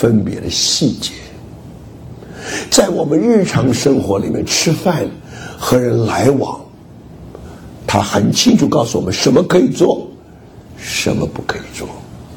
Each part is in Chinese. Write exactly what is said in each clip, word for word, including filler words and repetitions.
分别的细节。在我们日常生活里面吃饭和人来往，他很清楚告诉我们什么可以做，什么不可以做。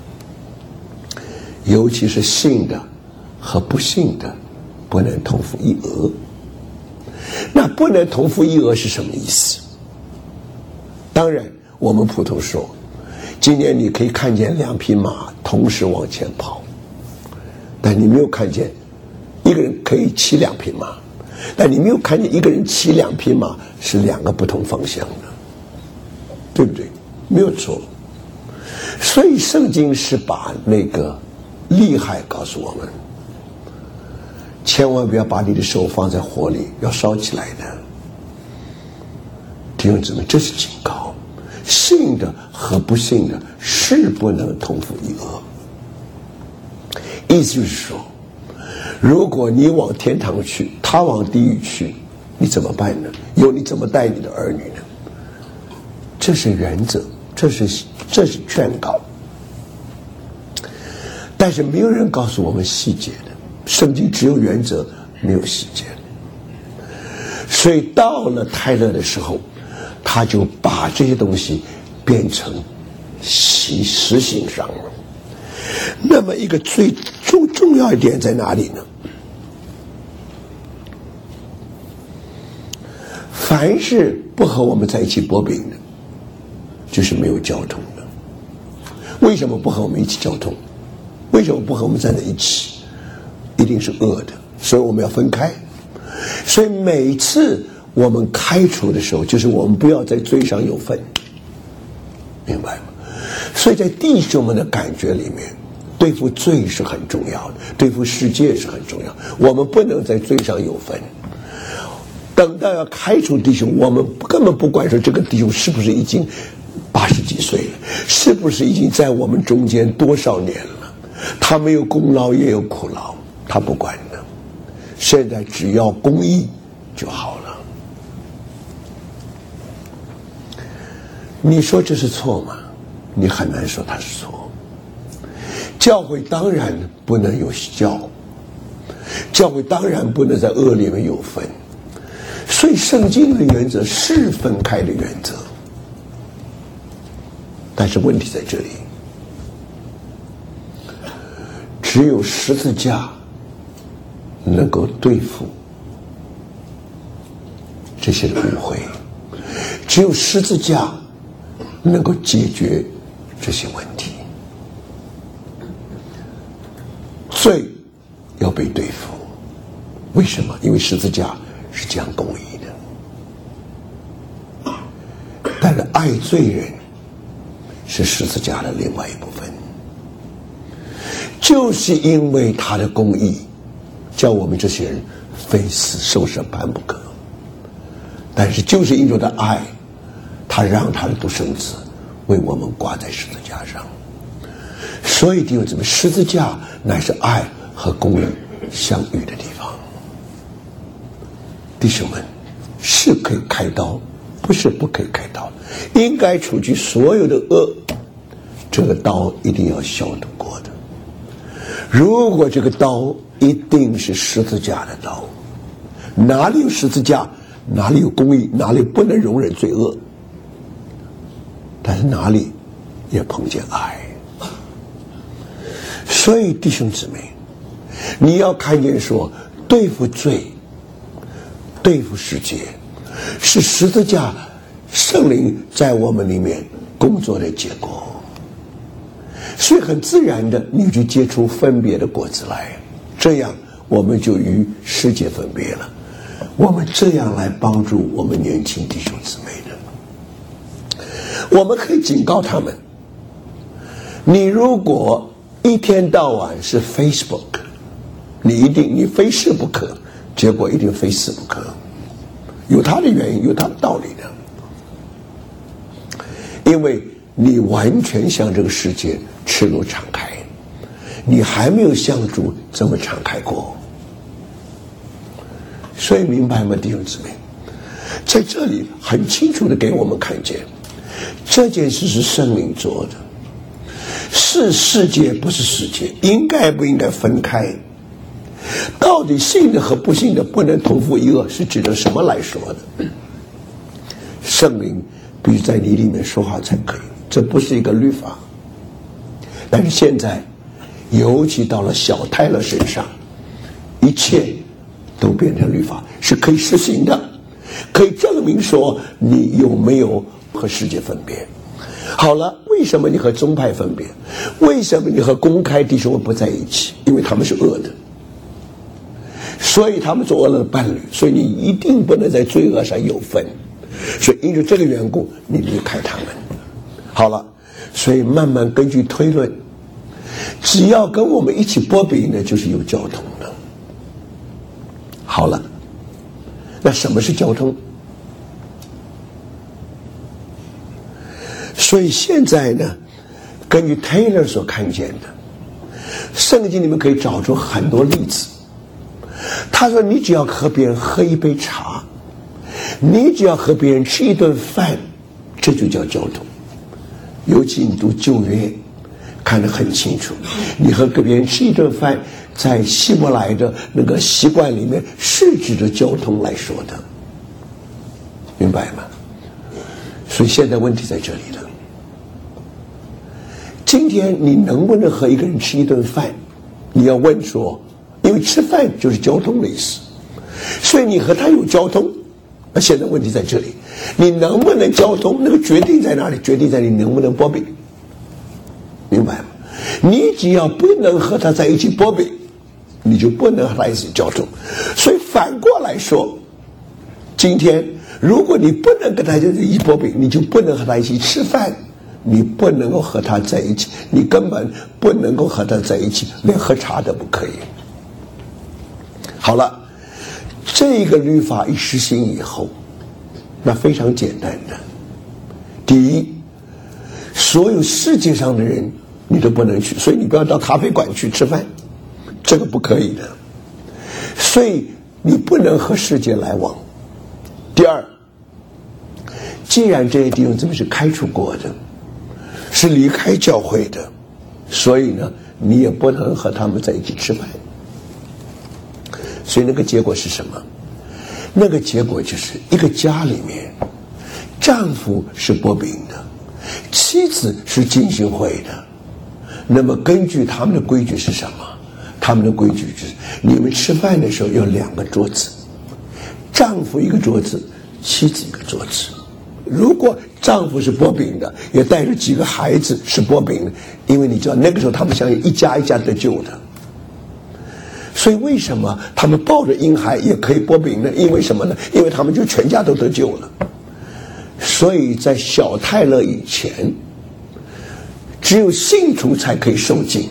尤其是信的和不信的不能同负一讹。那不能同负一讹是什么意思？当然我们普通说，今年你可以看见两匹马同时往前跑，但你没有看见一个人可以骑两匹马，但你没有看见一个人骑两匹马是两个不同方向的，对不对？没有错。所以圣经是把那个厉害告诉我们，千万不要把你的手放在火里，要烧起来的。弟兄姊妹，这是警告，信的和不信的是不能同负一讹。意思就是说，如果你往天堂去，他往地狱去，你怎么办呢？由你怎么带你的儿女呢？这是原则，这是这是劝告。但是没有人告诉我们细节的，圣经只有原则，没有细节。所以到了泰勒的时候，他就把这些东西变成实实行上了。那么一个最重重要一点在哪里呢？凡是不和我们在一起剥饼的，就是没有交通的。为什么不和我们一起交通？为什么不和我们站在一起？一定是恶的，所以我们要分开。所以每次我们开除的时候，就是我们不要在罪上有份，明白吗？所以在弟兄们的感觉里面，对付罪是很重要的，对付世界是很重要。我们不能在罪上有份。等到要开除弟兄，我们根本不管说这个弟兄是不是已经八十几岁了，是不是已经在我们中间多少年了，他没有功劳也有苦劳，他不管的。现在只要公义就好了。你说这是错吗？你很难说它是错。教会当然不能有教，教会当然不能在恶里面有分。所以圣经的原则是分开的原则，但是问题在这里，只有十字架能够对付这些误会，只有十字架能够解决这些问题。罪要被对付，为什么？因为十字架是讲公义的，但是爱罪人是十字架的另外一部分。就是因为他的公义，叫我们这些人非死受审判不可。但是就是因着他的爱，他让他的独生子为我们挂在十字架上。所以弟兄姊妹，十字架乃是爱和公义相遇的地方。弟兄们，是可以开刀，不是不可以开刀，应该除去所有的恶，这个刀一定要消毒过的。如果这个刀一定是十字架的刀，哪里有十字架，哪里有公义，哪里不能容忍罪恶，但是哪里也碰见爱。所以弟兄姊妹，你要看见说，对付罪，对付世界，是十字架圣灵在我们里面工作的结果。所以很自然的，你就结出分别的果子来，这样我们就与世界分别了。我们这样来帮助我们年轻弟兄姊妹的，我们可以警告他们：你如果一天到晚是 Facebook， 你一定你非是不可，结果一定非死不可，有它的原因，有它的道理的。因为你完全向这个世界赤裸敞开，你还没有向主这么敞开过。所以明白吗，弟兄姊妹？在这里很清楚的给我们看见，这件事是圣灵做的。 是世界不是世界，应该不应该分开？到底信的和不信的不能同父异恶，是指着什么来说的？圣灵必须在你里面说话才可以，这不是一个律法。但是现在尤其到了小泰勒身上，一切都变成律法，是可以实行的，可以证明说你有没有和世界分别。好了，为什么你和宗派分别？为什么你和公开弟兄不在一起？因为他们是恶的，所以他们做恶的伴侣，所以你一定不能在罪恶上有份，所以因着这个缘故你离开他们。好了，所以慢慢根据推论，只要跟我们一起波比呢，就是有交通的。好了，那什么是交通？所以现在呢，根据 Taylor 所看见的，圣经里面可以找出很多例子。他说你只要和别人喝一杯茶，你只要和别人吃一顿饭，这就叫交通。尤其你读旧约看得很清楚，你和别人吃一顿饭，在希伯来的那个习惯里面是指着交通来说的，明白吗？所以现在问题在这里了。今天你能不能和一个人吃一顿饭？你要问说，因为吃饭就是交通的意思，所以你和他有交通。那现在问题在这里，你能不能交通？那个决定在哪里？决定在你能不能波比，明白吗？你只要不能和他在一起波比，你就不能和他一起交通。所以反过来说，今天如果你不能跟他在一起波比，你就不能和他一起吃饭。你不能够和他在一起，你根本不能够和他在一起，连喝茶都不可以。好了，这个律法一实行以后，那非常简单的。第一，所有世界上的人你都不能去，所以你不要到咖啡馆去吃饭，这个不可以的。所以你不能和世界来往。第二，既然这些弟兄姊妹是开除过的，是离开教会的，所以呢，你也不能和他们在一起吃饭。所以那个结果是什么？那个结果就是一个家里面，丈夫是波比的，妻子是浸信会的。那么根据他们的规矩是什么？他们的规矩就是你们吃饭的时候有两个桌子，丈夫一个桌子，妻子一个桌子。如果丈夫是波饼的，也带着几个孩子是波饼的，因为你知道那个时候他们相信一家一家得救的。所以为什么他们抱着婴孩也可以波饼呢？因为什么呢？因为他们就全家都得救了。所以在小泰勒以前，只有信徒才可以受浸，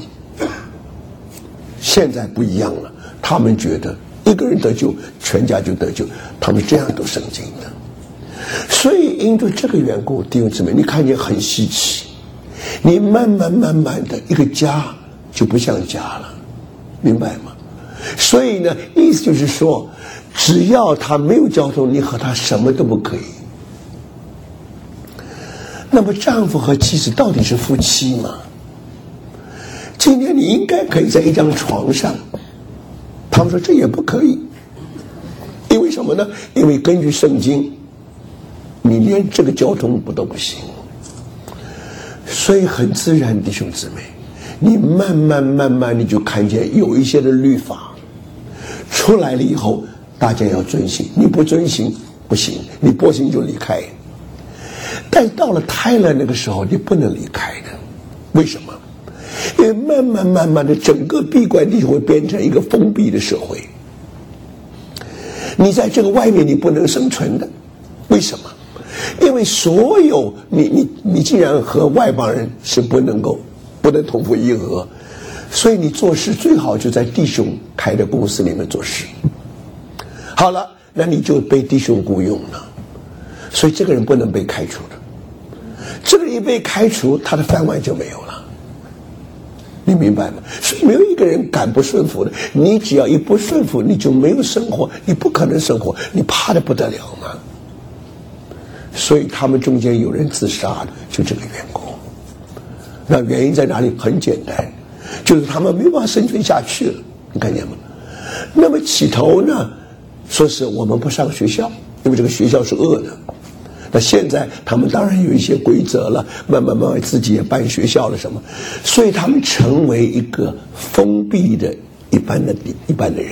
现在不一样了，他们觉得一个人得救，全家就得救，他们这样都圣经的。所以因着这个缘故，弟兄姊妹，你看见很稀奇，你慢慢慢慢的一个家就不像家了，明白吗？所以呢，意思就是说，只要他没有交通，你和他什么都不可以。那么丈夫和妻子到底是夫妻吗？今天你应该可以在一张床上，他们说这也不可以，因为什么呢？因为根据圣经，你连这个交通不都不行。所以很自然，弟兄姊妹，你慢慢慢慢你就看见有一些的律法出来了以后，大家要遵行，你不遵行不行，你不行就离开。但到了泰勒那个时候，你不能离开的，为什么？因为慢慢慢慢的，整个闭关地会变成一个封闭的社会。你在这个外面你不能生存的，为什么？因为所有你你你既然和外邦人是不能够不能同父异母，所以你做事最好就在弟兄开的公司里面做事。好了，那你就被弟兄雇佣了，所以这个人不能被开除的。这个一被开除，他的饭碗就没有了，你明白吗？所以没有一个人敢不顺服的。你只要一不顺服，你就没有生活，你不可能生活，你怕得不得了嘛。所以他们中间有人自杀的，就这个缘故。 那原因在哪里？很简单，就是他们没办法生存下去了，你看见吗？那么起头呢，说是我们不上学校，因为这个学校是恶的。那现在他们当然有一些规则了，慢慢慢慢自己也办学校了什么，所以他们成为一个封闭的一般的一般的人。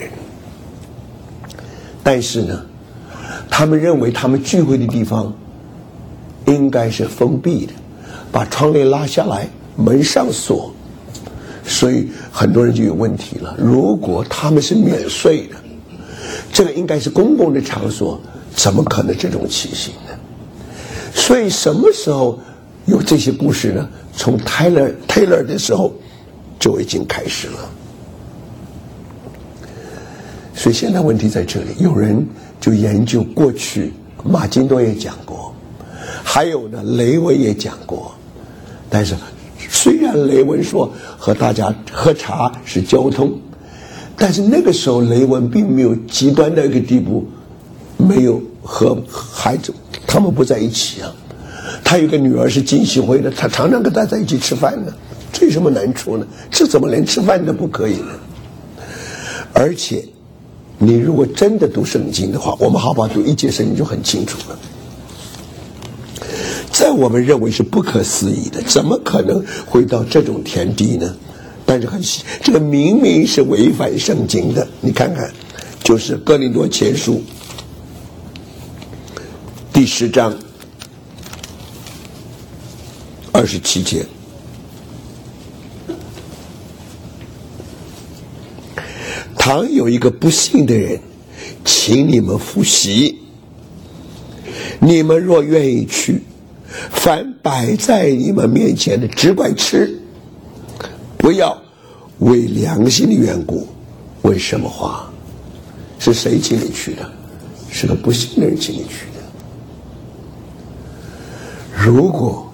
但是呢，他们认为他们聚会的地方应该是封闭的，把窗帘拉下来，门上锁，所以很多人就有问题了。如果他们是免税的，这个应该是公共的场所，怎么可能这种情形呢？所以什么时候有这些故事呢？从 Taylor Taylor 的时候就已经开始了。所以现在问题在这里，有人就研究过去，马金多也讲过，还有呢雷文也讲过。但是虽然雷文说和大家喝茶是交通，但是那个时候雷文并没有极端的一个地步，没有和孩子他们不在一起啊。他有个女儿是金喜辉的，他常常跟他在一起吃饭呢，这有什么难处呢？这怎么连吃饭都不可以呢？而且你如果真的读圣经的话，我们好不好读一节圣经就很清楚了。在我们认为是不可思议的，怎么可能会到这种田地呢？但是很这个明明是违反圣经的。你看看，就是哥林多前书第十章二十七节，倘有一个不信的人请你们赴席，你们若愿意去，凡摆在你们面前的只管吃，不要为良心的缘故问什么话。是谁请你去的？是个不信的人请你去的。如果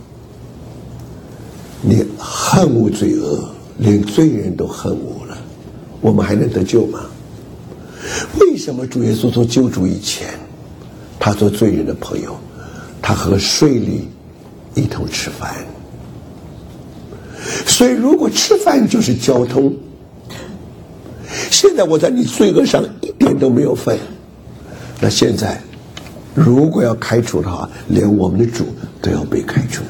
你恨恶罪恶，连罪人都恨恶了，我们还能得救吗？为什么主耶稣做救主以前，他做罪人的朋友，他和税吏一同吃饭？所以如果吃饭就是交通，现在我在你罪恶上一点都没有份，那现在如果要开除的话，连我们的主都要被开除了。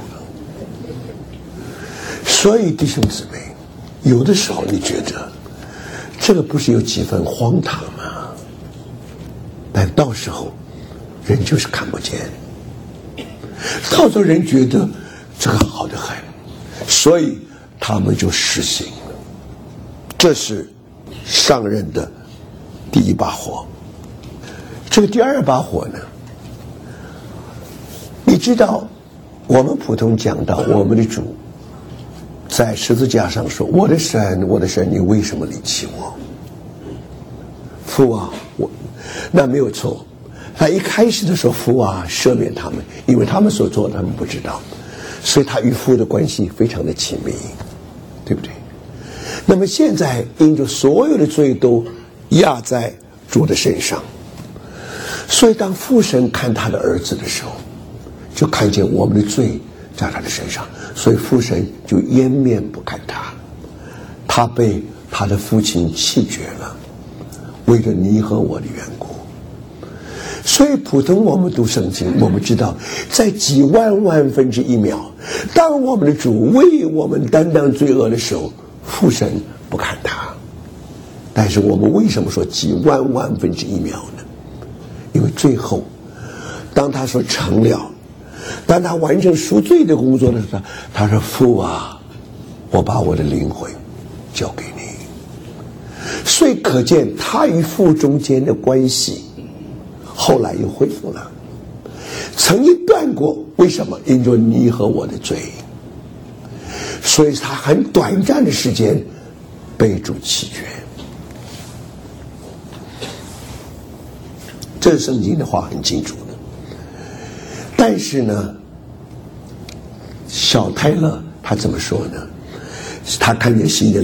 所以弟兄姊妹，有的时候你觉得这个不是有几分荒唐吗？但到时候人就是看不见，到时候人觉得这个好得很，所以他们就实行了。这是上任的第一把火。这个第二把火呢，你知道我们普通讲到我们的主在十字架上说，我的神我的神，你为什么离弃我？父啊，我那没有错。他一开始的时候，父啊赦免他们，因为他们所做的他们不知道，所以他与父的关系非常的亲密，对不对？那么现在因着所有的罪都压在主的身上，所以当父神看他的儿子的时候，就看见我们的罪在他的身上，所以父神就掩面不看他，他被他的父亲弃绝了，为了你和我的缘故。所以普通我们读圣经，我们知道在几万万分之一秒，当我们的主为我们担当罪恶的时候，父神不看他。但是我们为什么说几万万分之一秒呢？因为最后当他说成了，当他完成赎罪的工作的时候，他说父啊，我把我的灵魂交给你。所以可见他与父中间的关系后来又恢复了，曾经断过，为什么？因着你和我的罪，所以他很短暂的时间被主弃绝。这圣经的话很清楚的。但是呢，小泰勒他怎么说呢？他看见新的